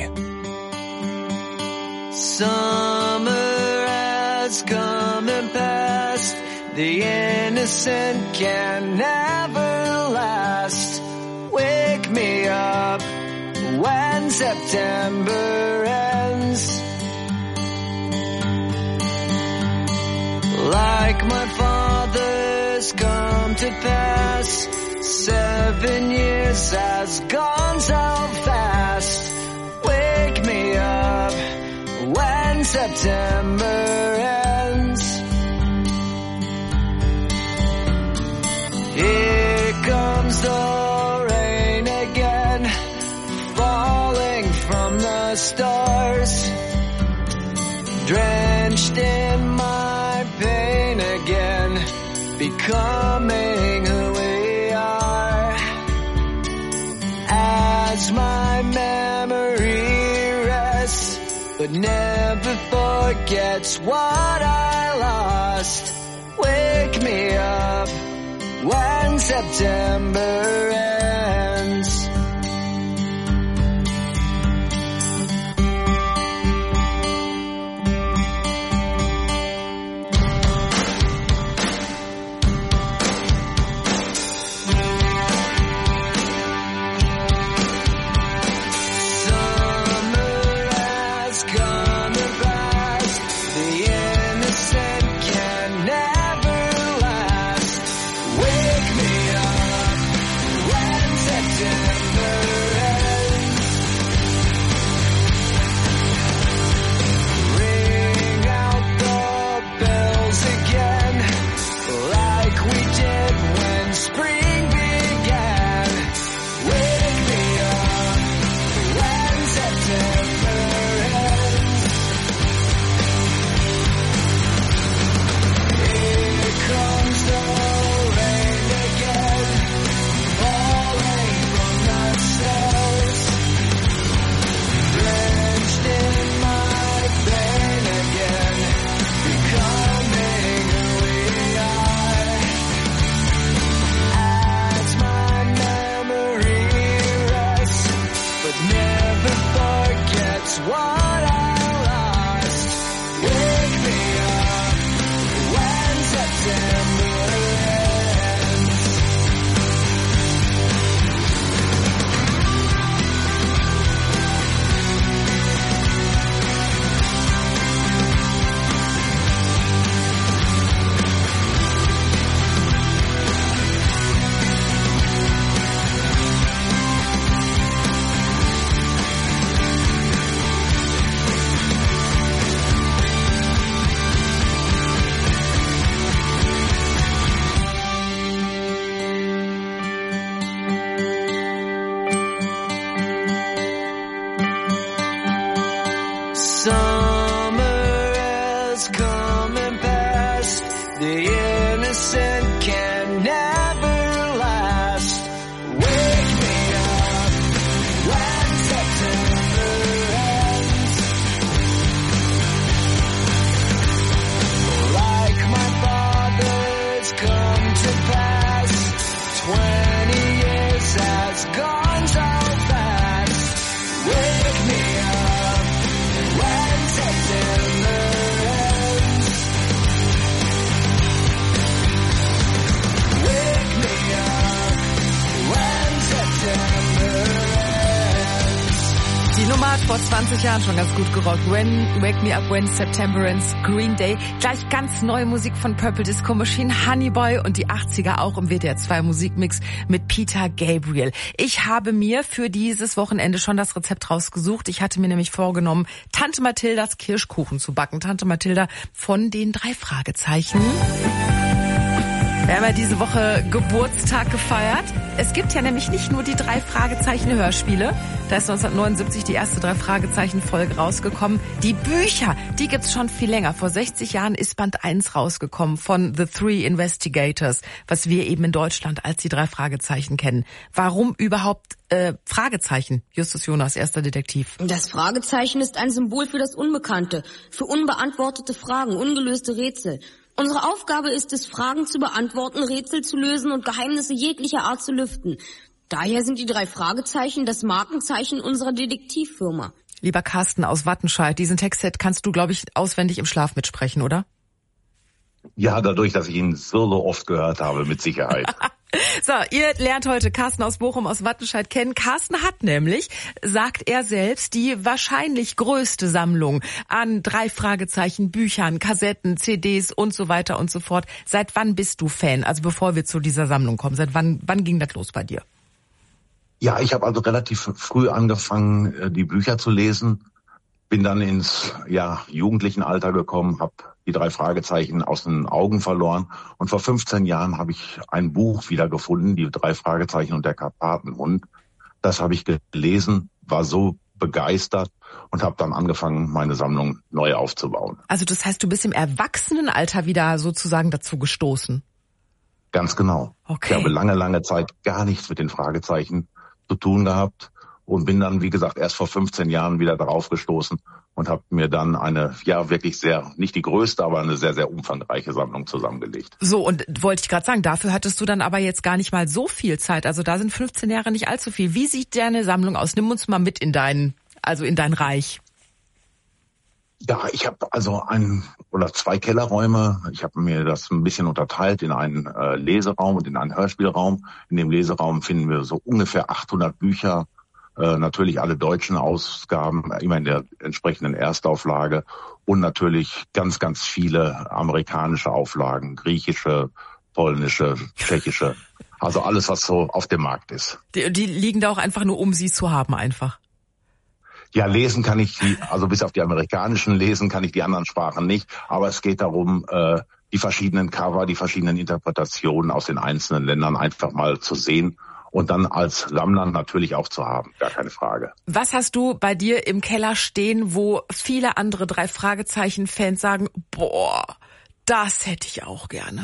Summer has come and passed. The innocent can never last. Wake me up when September ends. Like my father's come to pass. Seven years has gone so fast. Wake me up when September ends. Here comes the rain again, falling from the stars, drenched in my pain again, becoming who we are. As my memory rests, but never forgets what I lost. Wake me up when September ends. When this has gone so fast. Wake me up when September ends. Wake me up when September ends. Die Nummer hat vor zwanzig Jahren schon ganz gut gerockt. When, Wake Me Up When September Ends, Green Day. Gleich ganz neue Musik von Purple Disco Machine, Honeyboy und die achtziger auch im W D R zwei Musikmix mit Peter Gabriel. Ich habe mir für dieses Wochenende schon das Rezept rausgesucht. Ich hatte mir nämlich vorgenommen, Tante Mathildas Kirschkuchen zu backen. Tante Mathilda von den drei Fragezeichen. Wir haben ja diese Woche Geburtstag gefeiert. Es gibt ja nämlich nicht nur die drei Fragezeichen Hörspiele. Da ist neunzehnhundertneunundsiebzig die erste drei Fragezeichen Folge rausgekommen. Die Bücher, die gibt's schon viel länger. Vor sechzig Jahren ist Band eins rausgekommen von The Three Investigators, was wir eben in Deutschland als die drei Fragezeichen kennen. Warum überhaupt äh, Fragezeichen? Justus Jonas, erster Detektiv. Das Fragezeichen ist ein Symbol für das Unbekannte, für unbeantwortete Fragen, ungelöste Rätsel. Unsere Aufgabe ist es, Fragen zu beantworten, Rätsel zu lösen und Geheimnisse jeglicher Art zu lüften. Daher sind die drei Fragezeichen das Markenzeichen unserer Detektivfirma. Lieber Carsten aus Wattenscheid, diesen Textset kannst du, glaube ich, auswendig im Schlaf mitsprechen, oder? Ja, dadurch, dass ich ihn so, so oft gehört habe, mit Sicherheit. So, ihr lernt heute Carsten aus Bochum, aus Wattenscheid kennen. Carsten hat nämlich, sagt er selbst, die wahrscheinlich größte Sammlung an drei Fragezeichen, Büchern, Kassetten, C Ds und so weiter und so fort. Seit wann bist du Fan? Also bevor wir zu dieser Sammlung kommen, seit wann, wann ging das los bei dir? Ja, ich habe also relativ früh angefangen, die Bücher zu lesen. Bin dann ins ja jugendlichen Alter gekommen, habe die drei Fragezeichen aus den Augen verloren. Und vor fünfzehn Jahren habe ich ein Buch wiedergefunden, die drei Fragezeichen und der Karpatenhund. Das habe ich gelesen, war so begeistert und habe dann angefangen, meine Sammlung neu aufzubauen. Also das heißt, du bist im Erwachsenenalter wieder sozusagen dazu gestoßen? Ganz genau. Okay. Ich habe lange, lange Zeit gar nichts mit den Fragezeichen zu tun gehabt und bin dann, wie gesagt, erst vor fünfzehn Jahren wieder darauf gestoßen und habe mir dann eine, ja wirklich sehr, nicht die größte, aber eine sehr, sehr umfangreiche Sammlung zusammengelegt. So, und wollte ich gerade sagen, dafür hattest du dann aber jetzt gar nicht mal so viel Zeit. Also da sind fünfzehn Jahre nicht allzu viel. Wie sieht deine Sammlung aus? Nimm uns mal mit in dein, also in dein Reich. Ja, ich habe also ein oder zwei Kellerräume. Ich habe mir das ein bisschen unterteilt in einen äh, Leseraum und in einen Hörspielraum. In dem Leseraum finden wir so ungefähr achthundert Bücher, äh, natürlich alle deutschen Ausgaben, immer in der entsprechenden Erstauflage und natürlich ganz, ganz viele amerikanische Auflagen, griechische, polnische, tschechische, also alles, was so auf dem Markt ist. Die, die liegen da auch einfach nur, um sie zu haben, einfach. Ja, lesen kann ich die, also bis auf die amerikanischen lesen kann ich die anderen Sprachen nicht, aber es geht darum, äh, die verschiedenen Cover, die verschiedenen Interpretationen aus den einzelnen Ländern einfach mal zu sehen und dann als Sammler natürlich auch zu haben, gar keine Frage. Was hast du bei dir im Keller stehen, wo viele andere drei Fragezeichen-Fans sagen, boah, das hätte ich auch gerne?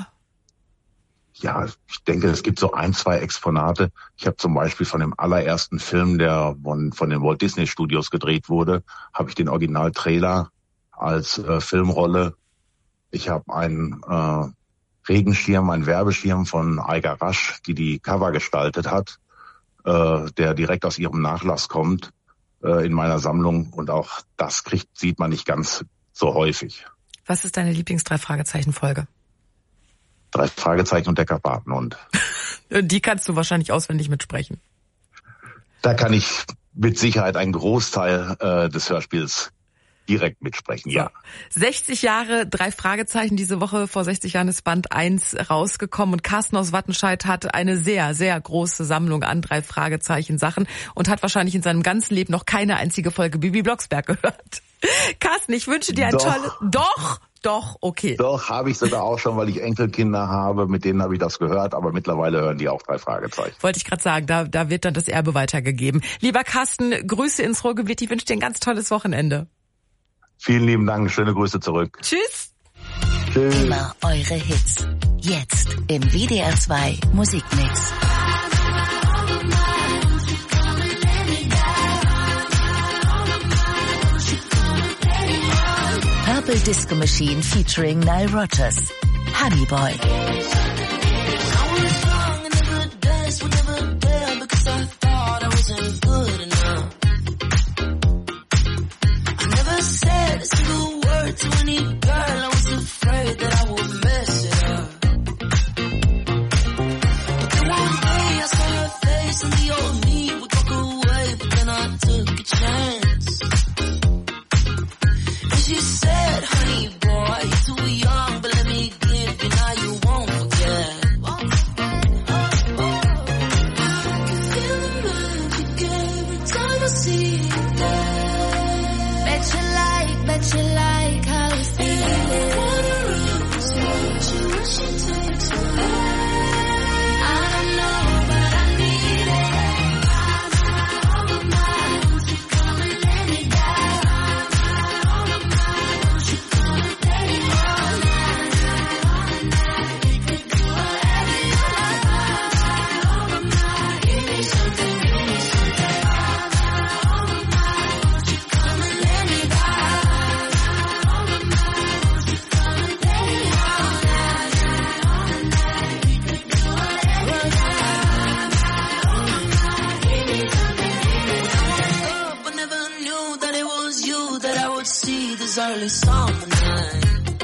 Ja, ich denke, es gibt so ein, zwei Exponate. Ich habe zum Beispiel von dem allerersten Film, der von, von den Walt Disney Studios gedreht wurde, habe ich den Original-Trailer als äh, Filmrolle. Ich habe einen äh, Regenschirm, einen Werbeschirm von Eiger Rasch, die die Cover gestaltet hat, äh, der direkt aus ihrem Nachlass kommt äh, in meiner Sammlung. Und auch das kriegt, sieht man nicht ganz so häufig. Was ist deine Lieblings-Drei-Fragezeichen-Folge? Drei Fragezeichen und der Karpatenhund. Die kannst du wahrscheinlich auswendig mitsprechen. Da kann ich mit Sicherheit einen Großteil äh, des Hörspiels direkt mitsprechen, ja. sechzig Jahre, drei Fragezeichen. Diese Woche vor sechzig Jahren ist Band eins rausgekommen und Carsten aus Wattenscheid hat eine sehr, sehr große Sammlung an drei Fragezeichen Sachen und hat wahrscheinlich in seinem ganzen Leben noch keine einzige Folge Bibi Blocksberg gehört. Carsten, ich wünsche dir ein Doch. tolles... Doch! Doch, okay. Doch, habe ich sogar auch schon, weil ich Enkelkinder habe, mit denen habe ich das gehört, aber mittlerweile hören die auch drei Fragezeichen. Wollte ich gerade sagen, da, da wird dann das Erbe weitergegeben. Lieber Carsten, Grüße ins Ruhrgebiet, ich wünsche dir ein ganz tolles Wochenende. Vielen lieben Dank, schöne Grüße zurück. Tschüss. Tschüss. Immer eure Hits. Jetzt im W D R zwei Musikmix. Purple Disco Machine featuring Nile Rodgers. Honeyboy. was early summer night.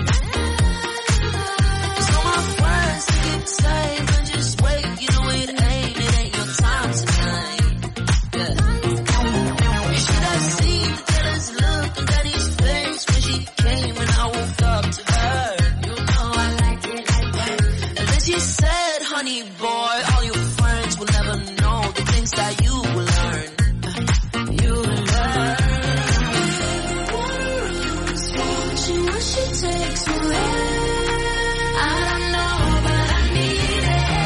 So my friends keep saying, just wait, you know it ain't, it ain't your time tonight. Yeah. You should have seen the jealous look on Daddy's face when she came and I woke up to her. You know I like it like that. And then she said, honey boy, all your friends will never know the things that you will learn. You will learn. She what she takes away. I don't know, but I need it.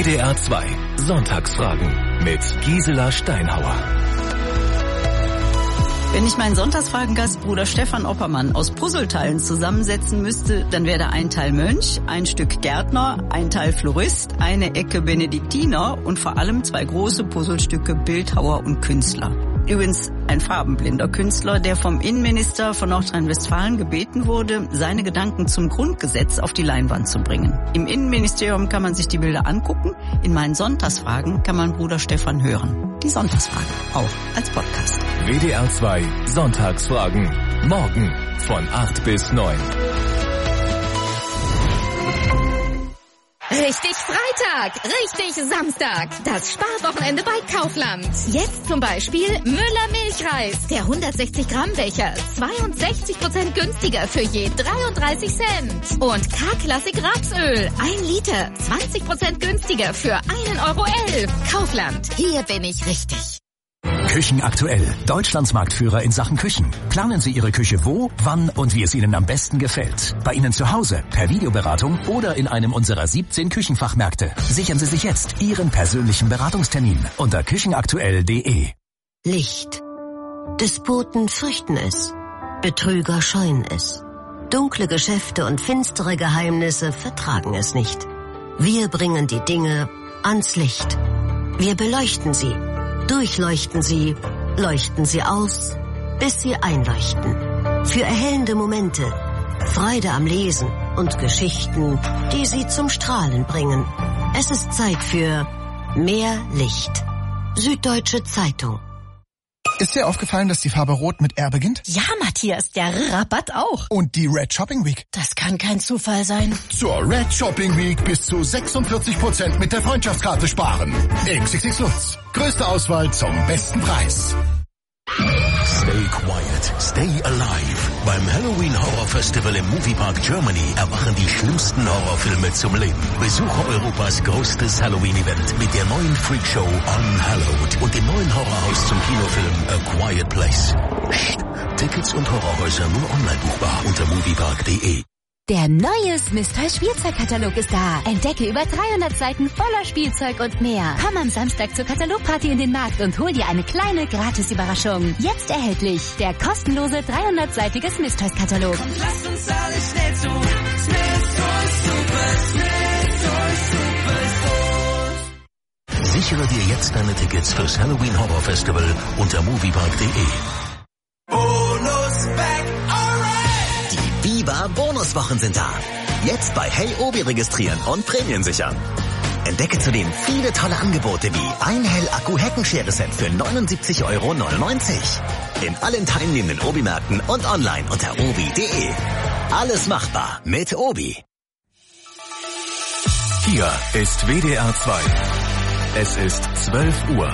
D R zwei Sonntagsfragen mit Gisela Steinhauer. Wenn ich meinen Sonntagsfragengast Bruder Stefan Oppermann aus Puzzleteilen zusammensetzen müsste, dann wäre da ein Teil Mönch, ein Stück Gärtner, ein Teil Florist, eine Ecke Benediktiner und vor allem zwei große Puzzlestücke Bildhauer und Künstler. Übrigens ein farbenblinder Künstler, der vom Innenminister von Nordrhein-Westfalen gebeten wurde, seine Gedanken zum Grundgesetz auf die Leinwand zu bringen. Im Innenministerium kann man sich die Bilder angucken, in meinen Sonntagsfragen kann man Bruder Stefan hören. Die Sonntagsfragen, auch als Podcast. W D R zwei Sonntagsfragen, morgen von acht bis neun. Richtig Freitag, richtig Samstag. Das Sparwochenende bei Kaufland. Jetzt zum Beispiel Müller Milchreis. Der hundertsechzig Gramm Becher. zweiundsechzig Prozent günstiger für je dreiunddreißig Cent. Und K-Klassik Rapsöl. Ein Liter. zwanzig Prozent günstiger für einen Euro elf. Kaufland. Hier bin ich richtig. Küchen aktuell. Deutschlands Marktführer in Sachen Küchen. Planen Sie Ihre Küche wo, wann und wie es Ihnen am besten gefällt. Bei Ihnen zu Hause, per Videoberatung oder in einem unserer siebzehn Küchenfachmärkte. Sichern Sie sich jetzt Ihren persönlichen Beratungstermin unter küchenaktuell punkt de. Licht. Despoten fürchten es. Betrüger scheuen es. Dunkle Geschäfte und finstere Geheimnisse vertragen es nicht. Wir bringen die Dinge ans Licht. Wir beleuchten sie. Durchleuchten sie, leuchten sie aus, bis sie einleuchten. Für erhellende Momente, Freude am Lesen und Geschichten, die sie zum Strahlen bringen. Es ist Zeit für mehr Licht. Süddeutsche Zeitung. Ist dir aufgefallen, dass die Farbe Rot mit R beginnt? Ja, Matthias, der Rabatt auch. Und die Red Shopping Week? Das kann kein Zufall sein. Zur Red Shopping Week bis zu sechsundvierzig Prozent mit der Freundschaftskarte sparen. X X X Lutz. Größte Auswahl zum besten Preis. Stay quiet, stay alive. Beim Halloween Horror Festival im Moviepark Germany erwachen die schlimmsten Horrorfilme zum Leben. Besuche Europas größtes Halloween-Event mit der neuen Freakshow Unhallowed und dem neuen Horrorhaus zum Kinofilm A Quiet Place. Psst. Tickets und Horrorhäuser nur online buchbar unter moviepark punkt de. Der neue Smith Toys Spielzeugkatalog ist da. Entdecke über dreihundert Seiten voller Spielzeug und mehr. Komm am Samstag zur Katalogparty in den Markt und hol dir eine kleine Gratis-Überraschung. Jetzt erhältlich der kostenlose dreihundertseitige Smith Toys Katalog. Komm, lasst uns alle schnell zu Smith Toys Super, Smith Toys Super Store. Sichere dir jetzt deine Tickets fürs Halloween Horror Festival unter moviepark punkt de. Bonus back, Bonuswochen sind da. Jetzt bei Hey Obi registrieren und Prämien sichern. Entdecke zudem viele tolle Angebote wie ein Hell-Akku-Heckenschere-Set für neunundsiebzig Euro neunundneunzig. In allen teilnehmenden Obi-Märkten und online unter obi punkt de. Alles machbar mit Obi. Hier ist W D R zwei. Es ist zwölf Uhr.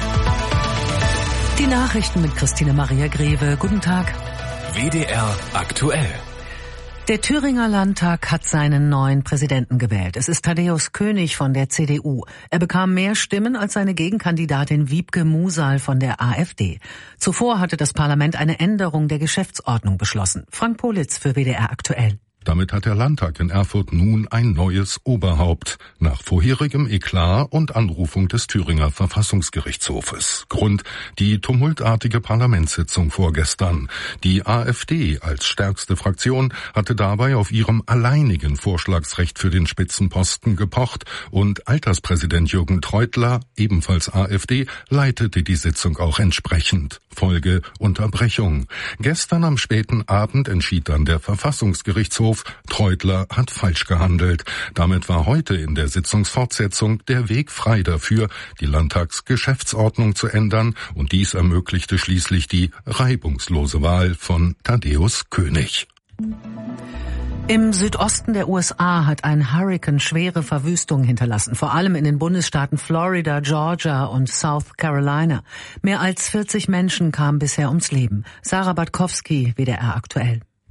Die Nachrichten mit Christine Maria Greve. Guten Tag. W D R aktuell. Der Thüringer Landtag hat seinen neuen Präsidenten gewählt. Es ist Thaddäus König von der C D U. Er bekam mehr Stimmen als seine Gegenkandidatin Wiebke Musal von der AfD. Zuvor hatte das Parlament eine Änderung der Geschäftsordnung beschlossen. Frank Politz für W D R aktuell. Damit hat der Landtag in Erfurt nun ein neues Oberhaupt, nach vorherigem Eklat und Anrufung des Thüringer Verfassungsgerichtshofes. Grund die tumultartige Parlamentssitzung vorgestern. Die AfD als stärkste Fraktion hatte dabei auf ihrem alleinigen Vorschlagsrecht für den Spitzenposten gepocht und Alterspräsident Jürgen Treutler, ebenfalls AfD, leitete die Sitzung auch entsprechend. Folge Unterbrechung. Gestern am späten Abend entschied dann der Verfassungsgerichtshof, Treutler hat falsch gehandelt. Damit war heute in der Sitzungsfortsetzung der Weg frei dafür, die Landtagsgeschäftsordnung zu ändern, und dies ermöglichte schließlich die reibungslose Wahl von Thaddäus König. Im Südosten der U S A hat ein Hurrikan schwere Verwüstungen hinterlassen, vor allem in den Bundesstaaten Florida, Georgia und South Carolina. Mehr als vierzig Menschen kamen bisher ums Leben. Sarah Bartkowski, W D R aktuell.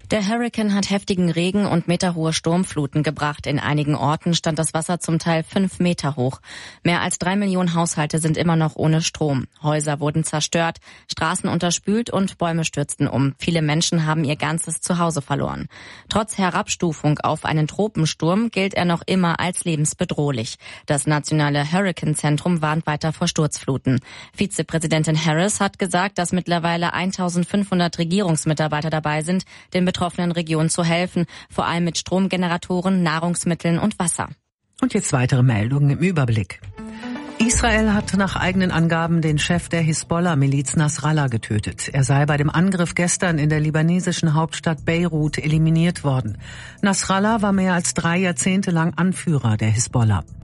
Der Hurrikan hat heftigen Regen und meterhohe Sturmfluten gebracht. In einigen Orten stand das Wasser zum Teil fünf Meter hoch. Mehr als drei Millionen Haushalte sind immer noch ohne Strom. Häuser wurden zerstört, Straßen unterspült und Bäume stürzten um. Viele Menschen haben ihr ganzes Zuhause verloren. Trotz Herabstufung auf einen Tropensturm gilt er noch immer als lebensbedrohlich. Das nationale Hurrikanzentrum warnt weiter vor Sturzfluten. Vizepräsidentin Harris hat gesagt, dass mittlerweile eintausendfünfhundert Regierungsmitarbeiter dabei sind, den betroffenen Regionen zu helfen, vor allem mit Stromgeneratoren, Nahrungsmitteln und Wasser. Und jetzt weitere Meldungen im Überblick. Israel hat nach eigenen Angaben den Chef der Hisbollah-Miliz Nasrallah getötet. Er sei bei dem Angriff gestern in der libanesischen Hauptstadt Beirut eliminiert worden. Nasrallah war mehr als drei Jahrzehnte lang Anführer der Hisbollah.